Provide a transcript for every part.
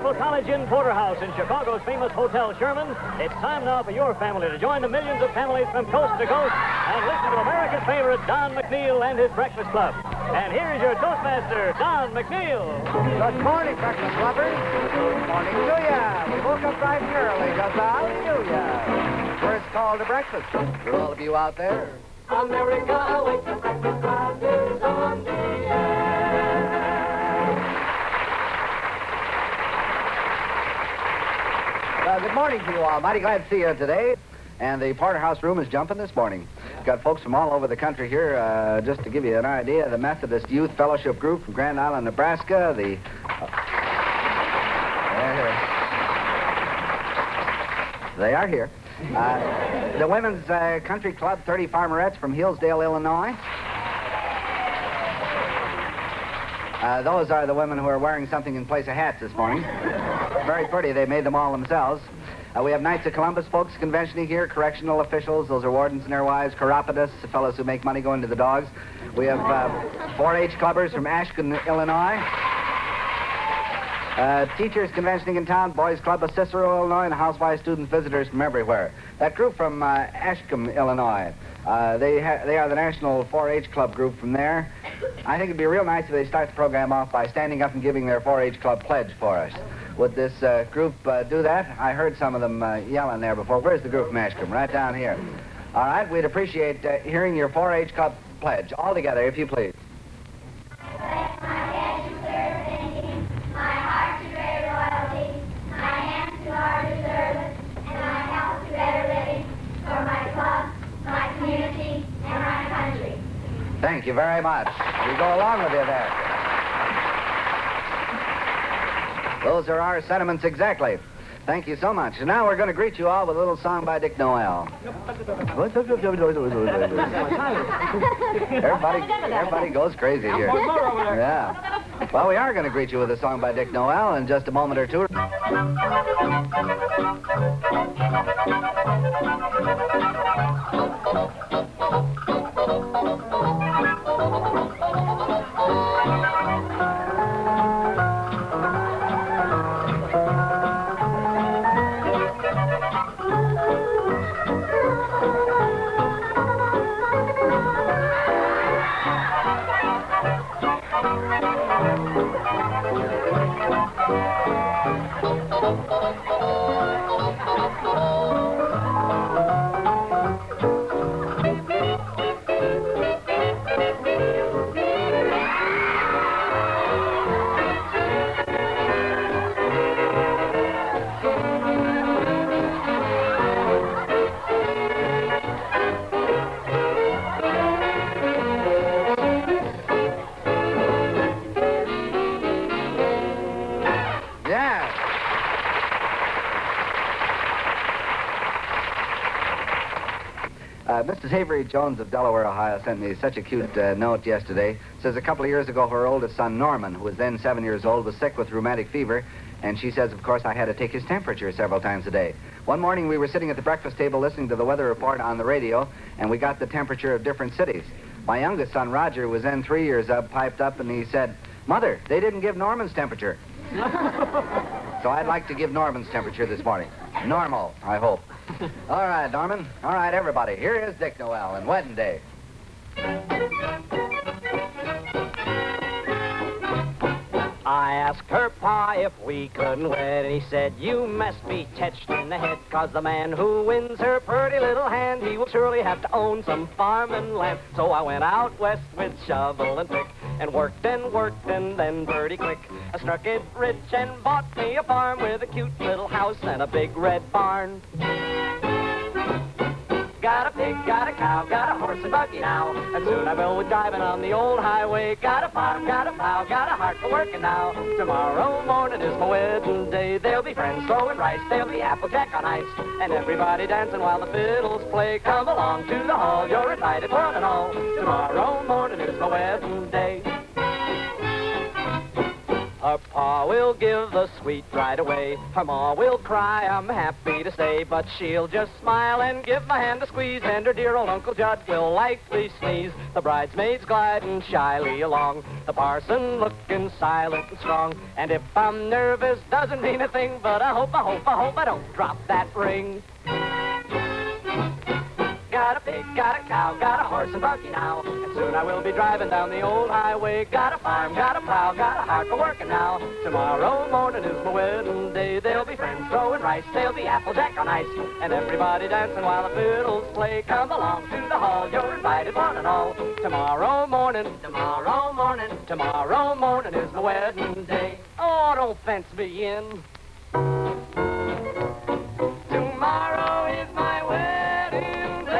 beautiful College Inn Porterhouse in Chicago's famous Hotel Sherman, it's time now for your family to join the millions of families from coast to coast and listen to America's favorite Don McNeil and his Breakfast Club. And here's your Toastmaster, Don McNeil. Good morning, Breakfast Clubbers. Good morning to ya. We woke up bright and early, just hallelujah. First call to breakfast. For all of you out there. America, wake the Breakfast Club is on the air. Good morning to you all. Mighty glad to see you today. And the Porterhouse room is jumping this morning. Got folks from all over the country here. Just to give you an idea, the Methodist Youth Fellowship Group from Grand Island, Nebraska. They are here. The Women's Country Club 30 Farmerettes from Hillsdale, Illinois. Those are the women who are wearing something in place of hats this morning. Very pretty. They made them all themselves. We have Knights of Columbus folks conventioning here, correctional officials. Those are wardens and their wives, chiropodists, the fellows who make money going to the dogs. We have 4-H clubbers from Ashton, Illinois. Teachers conventioning in town, Boys Club of Cicero, Illinois, and housewives, students, visitors from everywhere. That group from Ashcombe, Illinois, they are the national 4-H club group from there. I think it'd be real nice if they start the program off by standing up and giving their 4-H club pledge for us. Would this group do that? I heard some of them yelling there before. Where's the group from Ashcombe? Right down here. All right, we'd appreciate hearing your 4-H club pledge. All together, if you please. Thank you very much. We go along with you there. Those are our sentiments exactly. Thank you so much. And now we're going to greet you all with a little song by Dick Noel. Everybody goes crazy here. Yeah. Well, we are going to greet you with a song by Dick Noel in just a moment or two. Mrs. Avery Jones of Delaware, Ohio, sent me such a cute note yesterday. Says a couple of years ago, her oldest son, Norman, who was then 7 years old, was sick with rheumatic fever, and she says, of course, I had to take his temperature several times a day. One morning, we were sitting at the breakfast table listening to the weather report on the radio, and we got the temperature of different cities. My youngest son, Roger, was then 3 years up, piped up, and he said, Mother, they didn't give Norman's temperature. So I'd like to give Norman's temperature this morning. Normal, I hope. All right, Norman. All right, everybody. Here is Dick Noel and Wedding Day. I asked her pa if we couldn't wed, and he said, you must be touched in the head, 'cause the man who wins her pretty little hand, he will surely have to own some farm and land. So I went out west with shovel and pick, and worked, and then pretty quick I struck it rich and bought me a farm with a cute little house and a big red barn. Got a pig, got a cow, got a horse and buggy now, and soon I will be driving on the old highway. Got a farm, got a plow, got a heart for working now. Tomorrow morning is my wedding day. There'll be friends throwing rice, there'll be applejack on ice, and everybody dancing while the fiddles play. Come along to the hall, you're invited one and all. Tomorrow morning is my wedding day. Her pa pa will give the sweet bride away. Her ma will cry, I'm happy to stay, but she'll just smile and give my hand a squeeze, and her dear old Uncle Judd will likely sneeze. The bridesmaids gliding shyly along, the parson looking silent and strong. And if I'm nervous, doesn't mean a thing, but I hope I don't drop that ring. Got a pig, got a cow, got a horse and buggy now, and soon I will be driving down the old highway. Got a farm, got a plow, got a heart for working now. Tomorrow morning is my wedding day. There'll be friends throwing rice, there'll be applejack on ice, and everybody dancing while the fiddles play. Come along to the hall, you're invited one and all. Tomorrow morning is my wedding day. Oh, don't fence me in. Tomorrow is my wedding day.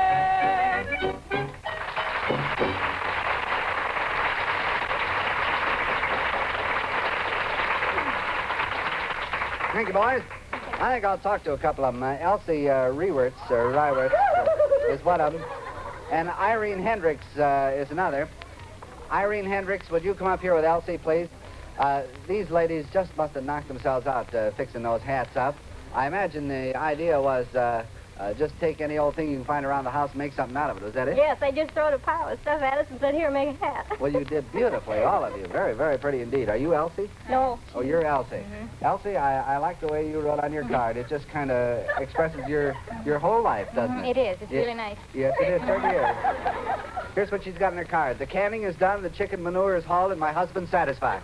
Thank you, boys. I think I'll talk to a couple of them. Elsie Rewerts, is one of them. And Irene Hendricks is another. Irene Hendricks, would you come up here with Elsie, please? These ladies just must have knocked themselves out fixing those hats up. I imagine the idea was just take any old thing you can find around the house and make something out of it. Was that it? Yes, they just throwed a pile of stuff at us and said, here, make a hat. Well, you did beautifully, all of you. Very, very pretty indeed. Are you Elsie? No. Oh, you're Elsie. Elsie, I like the way you wrote on your card. It just kind of expresses your whole life, doesn't it? It is. It's really nice. Yes, it is. Certainly is. Here's what she's got in her card. The canning is done, the chicken manure is hauled, and my husband's satisfied.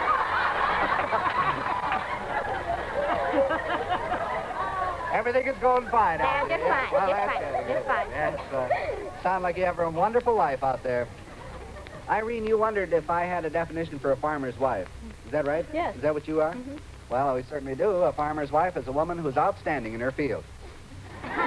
Everything is going fine out Just there. fine. Well, Just that's fine. good. Just fine. Yes, sound like you have a wonderful life out there. Irene, you wondered if I had a definition for a farmer's wife. Is that right? Yes. Is that what you are? Mm-hmm. Well, we certainly do. A farmer's wife is a woman who's outstanding in her field. That's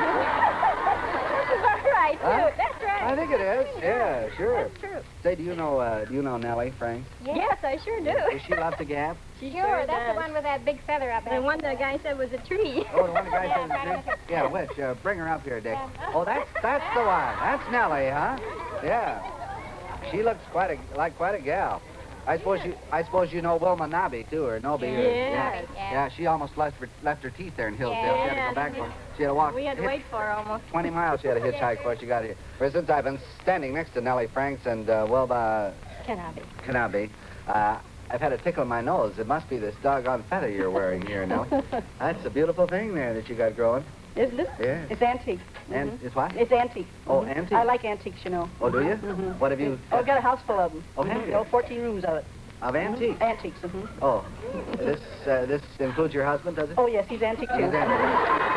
right, too. Huh? That's right. I think it is. Yeah, sure. That's true. Say, do you know Nellie, Frank? Yes, I sure do. Does she love to gap? Sure, that's the one with that big feather up. The one the guy said was a tree. Oh, the one the guy Yeah, says right is a tree? Yeah, which? Bring her up here, Dick. Oh, that's the one. That's Nellie, huh? Yeah. She looks quite a gal. I suppose you know Wilma Nobby too, or Nobby. Yes. Yeah, she almost left her teeth there in Hillsdale. She had to go back for. She had to walk. We had to wait for her almost. 20 miles she had to hitchhike before she got here. For since I've been standing next to Nellie Franks and Wilma Kanabe, I've had a tickle in my nose. It must be this doggone feather you're wearing here, Nellie. That's a beautiful thing there that you got growing. Isn't it? Yeah. It's antique. And it's what? It's antique. Oh, Mhm. antique. I like antiques, you know. Oh, do you? Mhm. What have you? Oh, I've got a house full of them. Oh, have you? 14 rooms of it. Of antiques. Antiques, mm-hmm. Oh, this includes your husband, does it? Oh, yes, he's antique, too. He's antique.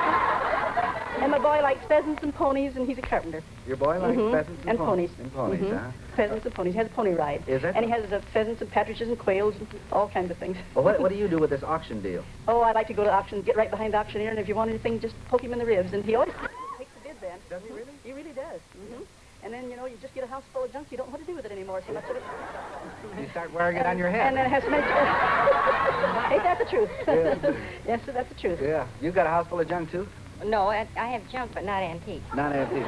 And my boy likes pheasants and ponies, and he's a carpenter. Your boy likes Mhm. pheasants And ponies. And ponies, Mhm. huh? Pheasants and ponies. He has a pony ride. Is it? And he has pheasants and partridges and quails and all kinds of things. Well, what do you do with this auction deal? Oh, I like to go to auction, get right behind the auctioneer, and if you want anything, just poke him in the ribs. And he always takes the bid then. Does he really? He really does. Mm-hmm. And then, you know, you just get a house full of junk. You don't know what to do with it anymore. So much of it. You start wearing it on your head. And then it has to make... Ain't that the truth? Yeah. Yes, sir, that's the truth. Yeah. You got a house full of junk, too? No, I have junk, but not antique. Not antiques.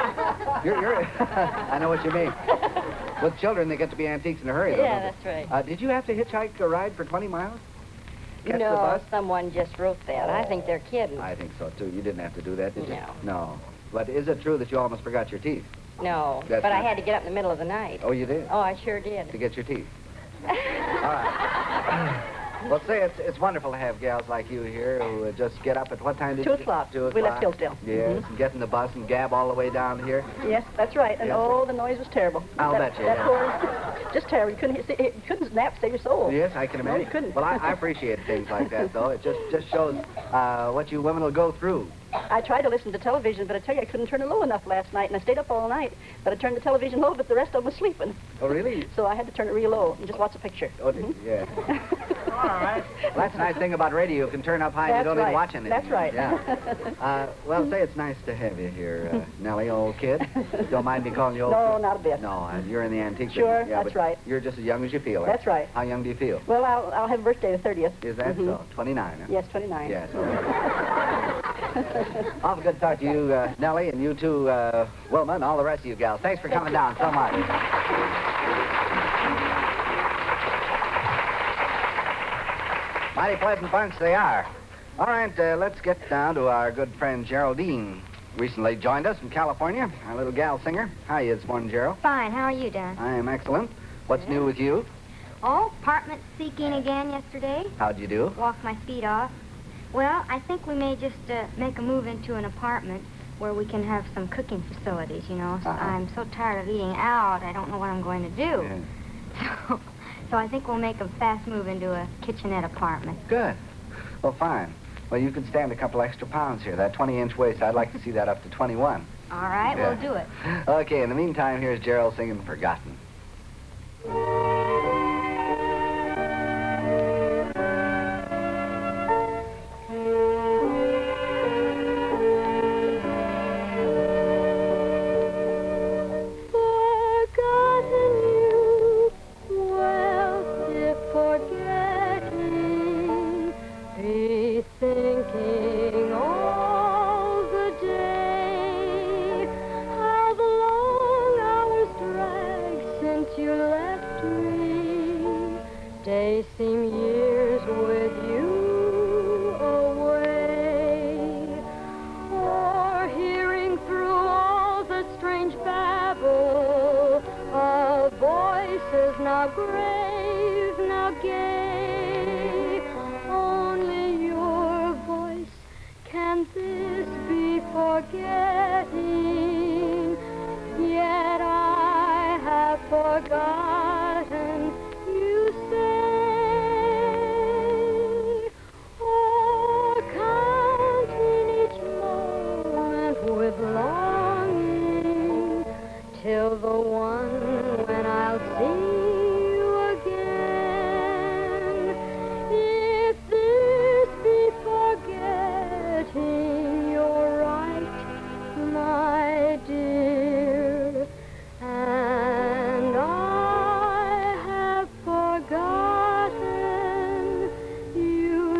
You're I know what you mean. With children, they get to be antiques in a hurry, though, Yeah, don't that's they? Did you have to hitchhike a ride for 20 miles? Catch the No, bus? someone just wrote that. I think they're kidding. I think so, too. You didn't have to do that, did you? No. No. But is it true that you almost forgot your teeth? No, That's but I not- had to get up in the middle of the night. Oh, you did? Oh, I sure did. To get your teeth. All right. Well, say it's wonderful to have gals like you here who just get up at what time did 2 you? o'clock. 2 o'clock. We left Hillsdale. Yes, and get in the bus and gab all the way down here. Yes, that's right. And Yes. oh, the noise was terrible. I'll that, bet you, That yeah. poor, just terrible. You couldn't snap, save your soul. Yes, I can No, imagine. you couldn't. Well, I appreciate things like that, though. It just shows what you women will go through. I tried to listen to television, but I tell you, I couldn't turn it low enough last night, and I stayed up all night. But I turned the television low, but the rest of them was sleeping. Oh, really? So I had to turn it real low and just watch a picture. Oh, yeah. All right. Well, that's the nice thing about radio. You can turn up high and you That's don't right. even watch anything. That's right. Yeah. Well, say it's nice to have you here, Nellie, old kid. Don't mind me calling you old No, kid? not a bit. No, you're in the antique Sure, business. Yeah, that's but right. You're just as young as you feel. That's right. How young do you feel? Well, I'll have a birthday the 30th. Is that Mhm. so? 29, huh? Yes, 29. Yes. Awful good to talk to you, Nellie, and you too, Wilma, and all the rest of you gals. Thanks for coming down so much. Mighty pleasant bunch they are. All right, let's get down to our good friend Geraldine. Recently joined us from California, our little gal singer. How are you this morning, Gerald? Fine. How are you, Don? I am excellent. What's new with you? Oh, apartment seeking again yesterday. How'd you do? Walked my feet off. Well, I think we may just make a move into an apartment where we can have some cooking facilities, you know. So I'm so tired of eating out, I don't know what I'm going to do. Yeah. So I think we'll make a fast move into a kitchenette apartment. Good. Well, fine. Well, you could stand a couple extra pounds here. That 20-inch waist, I'd like to see that up to 21. All right, Yeah. we'll do it. Okay, in the meantime, here's Gerald singing Forgotten. Thinking all the day, how the long hours drag since you left me. Days seem years with you away. Or hearing through all the strange babble of voices now grave, now gay. Can this be forgetting? Yet I have forgotten, you say. Oh, counting each moment with longing till the one when I'll see you again. If this be forgetting, you're right, my dear, and I have forgotten you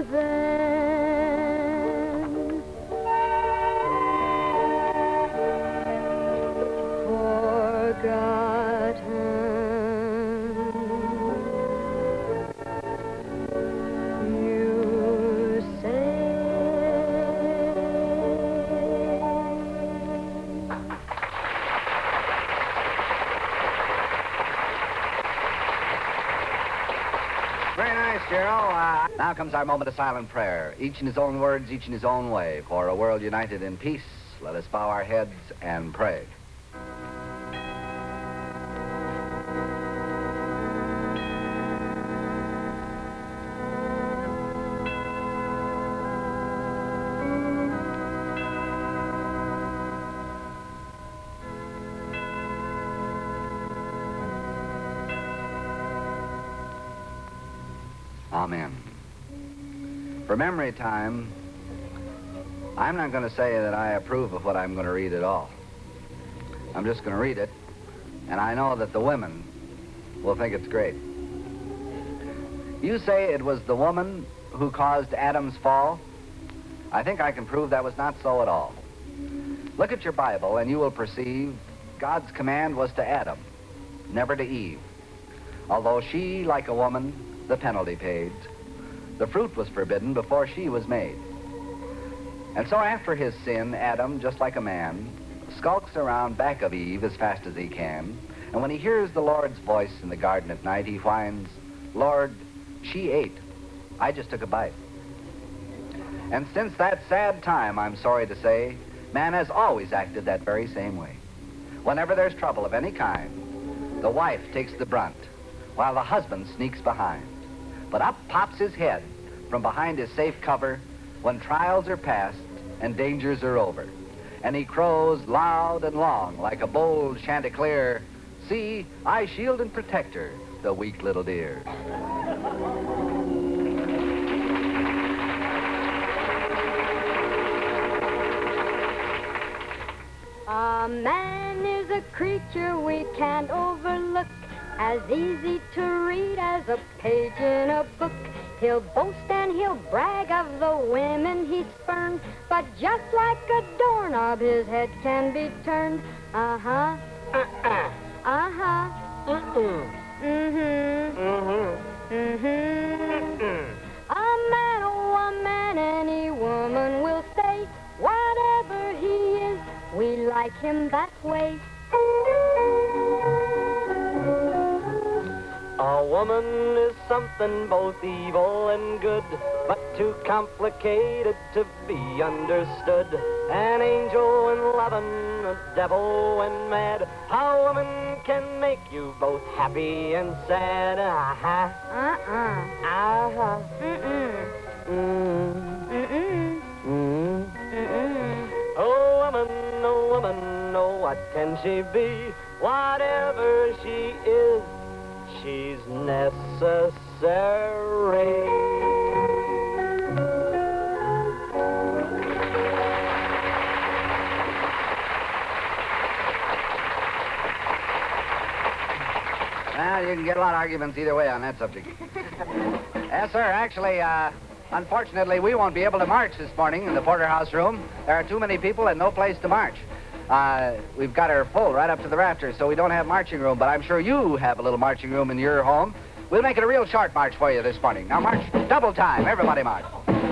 then. Forgotten, you say. Very nice, Gerald. Now comes our moment of silent prayer. Each in his own words, each in his own way. For a world united in peace, let us bow our heads and pray. Amen. For memory time, I'm not going to say that I approve of what I'm going to read at all. I'm just going to read it, and I know that the women will think it's great. You say it was the woman who caused Adam's fall? I think I can prove that was not so at all. Look at your Bible, and you will perceive God's command was to Adam, never to Eve. Although she, like a woman, the penalty paid. The fruit was forbidden before she was made. And so after his sin, Adam, just like a man, skulks around back of Eve as fast as he can. And when he hears the Lord's voice in the garden at night, he whines, Lord, she ate. I just took a bite. And since that sad time, I'm sorry to say, man has always acted that very same way. Whenever there's trouble of any kind, the wife takes the brunt, while the husband sneaks behind. But up pops his head from behind his safe cover when trials are past and dangers are over. And he crows loud and long like a bold chanticleer, see, I shield and protect her, the weak little dear. A man is a creature we can't overlook, as easy to read as a page in a book. He'll boast and he'll brag of the women he spurned, but just like a doorknob, his head can be turned. Uh-huh. Uh-huh. Uh-huh. Mm-hmm. Mm-hmm. Mm-hmm. A woman is something both evil and good, but too complicated to be understood. An angel when loving, a devil when mad. How a woman can make you both happy and sad. Uh-huh. Uh-huh. Mm-mm. Mm. Mm-mm. Mm. Oh, woman, oh, what can she be? Whatever she is, she's necessary. Well, you can get a lot of arguments either way on that subject. Yes, sir. Actually, unfortunately, we won't be able to march this morning in the Porterhouse room. There are too many people and no place to march. We've got her full right up to the rafters, so we don't have marching room, but I'm sure you have a little marching room in your home. We'll make it a real short march for you this morning. Now march double time. Everybody march.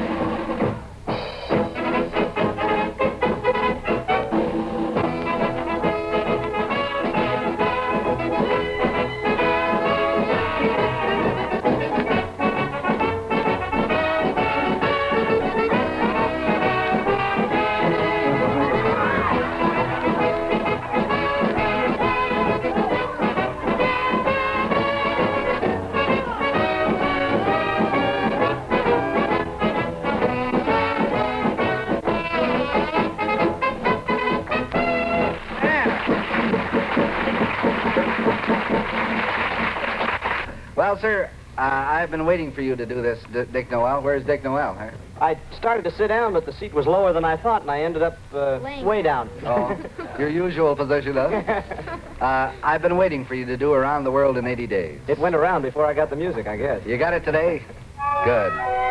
Well, sir, I've been waiting for you to do this, Dick Noel. Where's Dick Noel, huh? I started to sit down, but the seat was lower than I thought, and I ended up way down. Oh, your usual position, huh? I've been waiting for you to do Around the World in 80 Days. It went around before I got the music, I guess. You got it today? Good.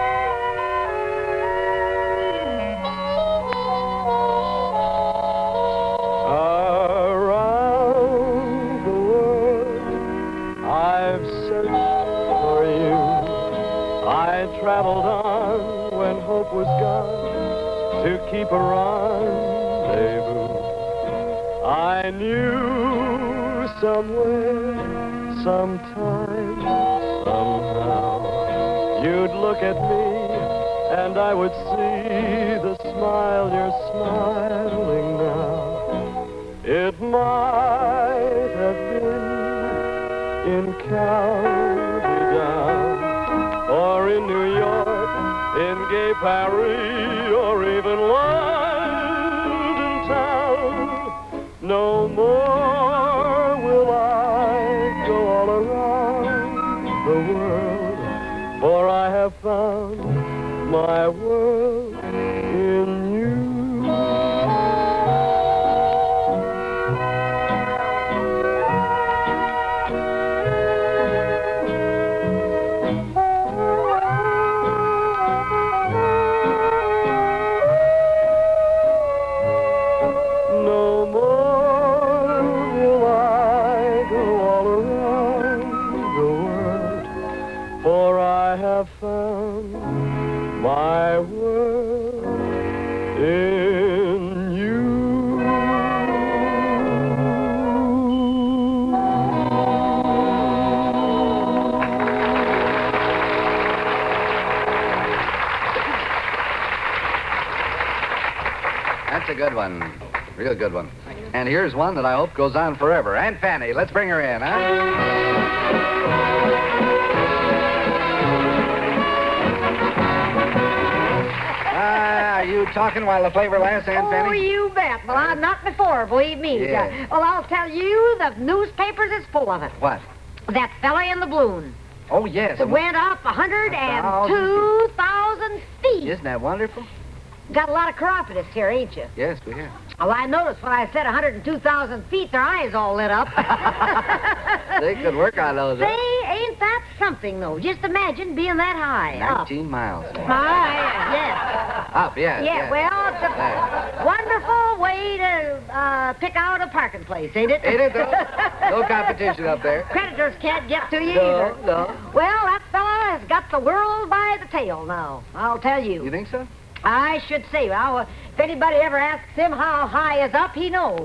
Around the world, I've searched for you. I traveled on when hope was gone to keep a rendezvous. I knew somewhere, sometime, somehow, you'd look at me and I would see the smile you're smiling now. It might have been in County Down, or in New York, in gay Paris, or even London town. No more will I go all around the world, for I have found my world in you. No more will I go all around the world, for I have found my world in you. That's a good one. Real good one. And here's one that I hope goes on forever. Aunt Fanny, let's bring her in, huh? Are you talking while the flavor lasts, Aunt Fanny? Oh, you bet. Well, I'm not before, believe me. Yeah. Well, I'll tell you, the newspapers is full of it. What? That fella in the balloon. Oh, yes. It went up 102,000 feet. Isn't that wonderful? Got a lot of chiropodists here, ain't you? Yes, we have. Well, I noticed when I said 102,000 feet, their eyes all lit up. They could work on those. Say, ain't that something, though? Just imagine being that high. 19 miles. Yes. Up, yes. Yeah, well, it's a wonderful way to pick out a parking place, ain't it? Ain't it, though? No competition up there. Creditors can't get to you No, either. no. Well, that fella has got the world by the tail now, I'll tell you. You think so? I should say. Well, if anybody ever asks him how high is up, he knows.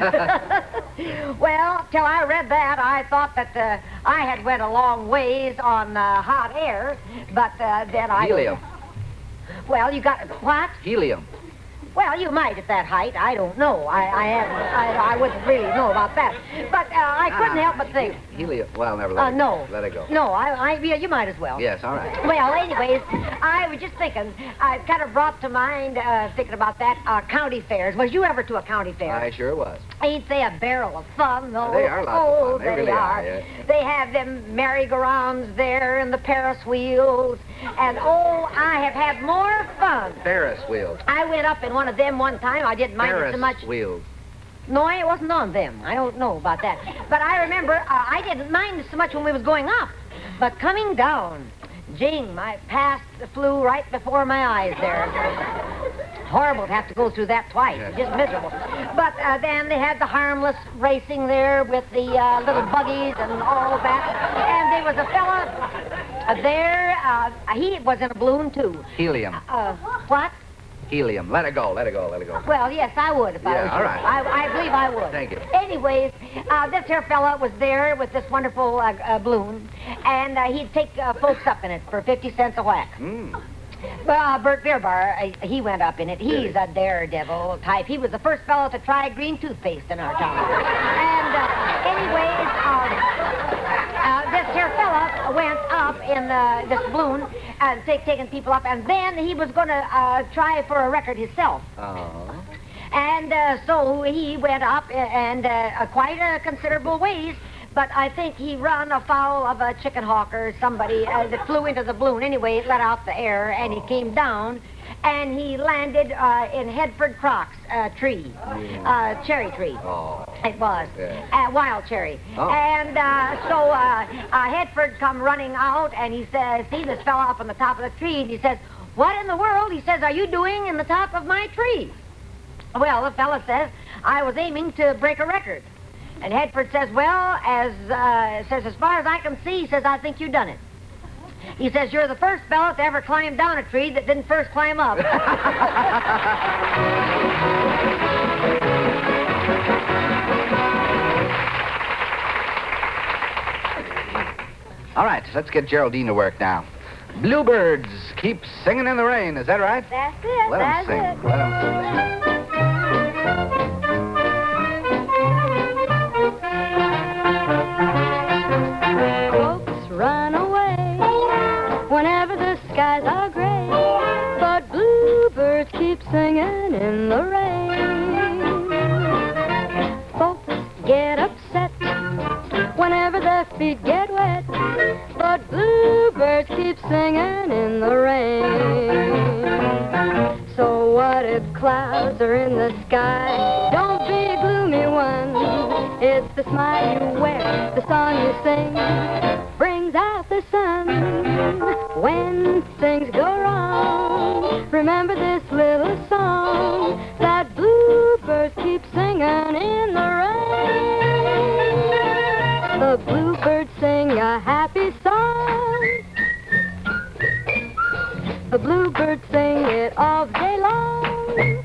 Well, till I read that, I thought that I had went a long ways on hot air, but then I... Helium. Well, you got... What? Helium. Well, you might at that height. I don't know. I wouldn't really know about that. But I couldn't help but think. Helium. Well, never let it no. go. Let it go. No, yeah, you might as well. Yes, all right. Well, anyways, I was just thinking, I kind of brought to mind, thinking about that, county fairs. Was you ever to a county fair? I sure was. Ain't they a barrel of fun, though? They are lots of fun. They really are. Yeah. They have them merry-go-rounds there and the Ferris wheels. And, I have had more fun. Ferris wheels. I went up in one of them one time. I didn't mind it so much. Ferris wheels. No, it wasn't on them. I don't know about that. But I remember I didn't mind it so much when we was going up. But coming down, jing, my past flew right before my eyes there. Horrible to have to go through that twice. Yes. Just miserable. But then they had the harmless racing there with the little buggies and all of that. And there was a fella there. He was in a balloon, too. Helium. What? Helium. Let it go. Let it go. Let it go. Well, yes, I would if I was all you. right. I believe I would. Thank you. Anyways, this here fella was there with this wonderful balloon, and he'd take folks up in it for 50 cents a whack. Well, Bert Beerbar, he went up in it. He's a daredevil type. He was the first fellow to try green toothpaste in our town. And anyways, this here fella went up in this balloon and taking people up, and then he was going to try for a record himself. Oh. And so he went up and quite a considerable ways, but I think he run afoul of a chicken hawk or somebody that flew into the balloon. Anyway, it let out the air, and he came down, and he landed in Hedford Croc's tree, cherry tree. Oh. It was. Yeah. Wild cherry. Oh. And so Hedford come running out, and he says, see this fella up on the top of the tree, and he says, what in the world, he says, are you doing in the top of my tree? Well, the fella says, I was aiming to break a record. And Hedford says, well, as far as I can see, he says, I think you done it. He says, you're the first fella to ever climb down a tree that didn't first climb up. All right, let's get Geraldine to work now. Bluebirds keep singing in the rain. Is that right? That's it. Let 'em sing. It. Let 'em sing. Folks run away whenever the skies are gray, but bluebirds keep singing in the rain. Folks get upset whenever their feet get wet, but bluebirds keep singing in the rain. So what if clouds are in the sky? Don't be a gloomy one. It's the smile you wear, the song you sing, brings out the sun. When things go wrong, remember this little song that bluebirds keep singing in the rain. The bluebirds sing a happy song. The bluebirds sing it all day long.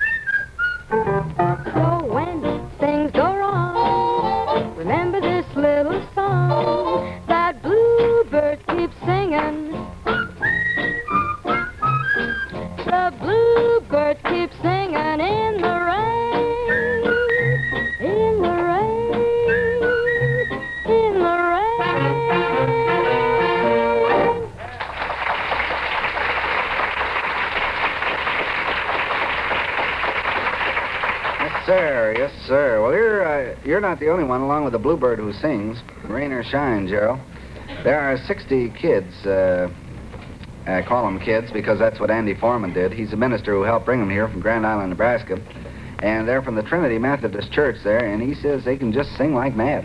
So when things go wrong, remember this little song that bluebirds keep singing. The bluebirds keep singing in the rain, in the rain, in the rain. Yes, sir. Yes, sir. Well, you're not the only one, along with the bluebird who sings, rain or shine, Gerald. There are 60 kids. I call them kids because that's what Andy Foreman did. He's a minister who helped bring them here from Grand Island, Nebraska. And they're from the Trinity Methodist Church there, and he says they can just sing like mad.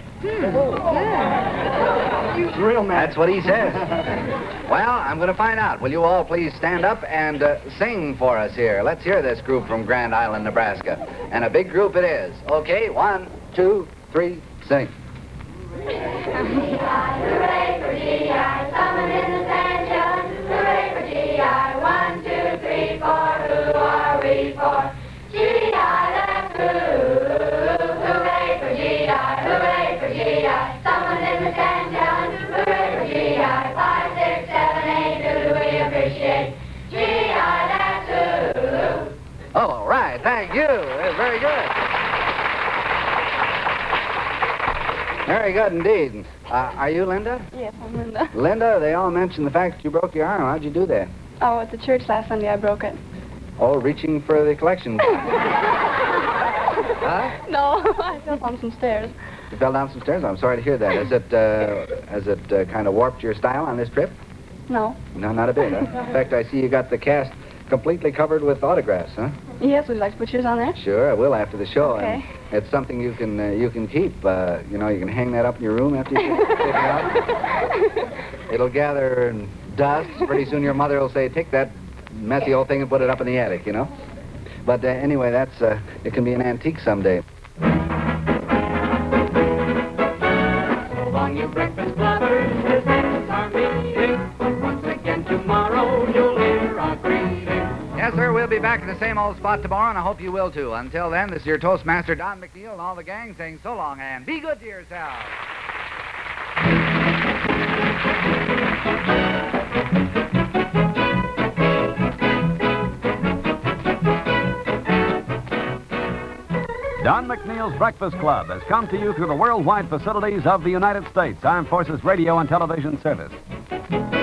He's real mad. That's what he says. Well, I'm going to find out. Will you all please stand up and sing for us here? Let's hear this group from Grand Island, Nebraska. And a big group it is. Okay, 1, 2, 3, sing. Hooray for GI, summon in the station. Hooray for GI, 1, 2, 3, 4. Miss Angela Dupper, GI 5, 6, 7, 8, do we appreciate GI, that's who. Oh, all right. Thank you. That's very good. Very good indeed. Are you Linda? Yes, I'm Linda. Linda, they all mentioned the fact that you broke your arm. How'd you do that? Oh, at the church last Sunday, I broke it. Oh, reaching for the collection box. Huh? No, I fell down some stairs. You fell down some stairs? I'm sorry to hear that. Has it kind of warped your style on this trip? No. No, not a bit, huh? In fact, I see you got the cast completely covered with autographs, huh? Yes, would you like to put yours on there? Sure, I will after the show. Okay. And it's something you can keep. You can hang that up in your room after you take it out. It'll gather dust. Pretty soon your mother will say, take that messy old thing and put it up in the attic, But anyway, it can be an antique someday. So long, you breakfast clubbers, this is our meeting. But once again tomorrow you'll hear our greeting. Yes, sir, we'll be back at the same old spot tomorrow, and I hope you will, too. Until then, this is your Toastmaster, Don McNeil, and all the gang saying so long, and be good to yourself. Don McNeil's Breakfast Club has come to you through the worldwide facilities of the United States Armed Forces Radio and Television Service.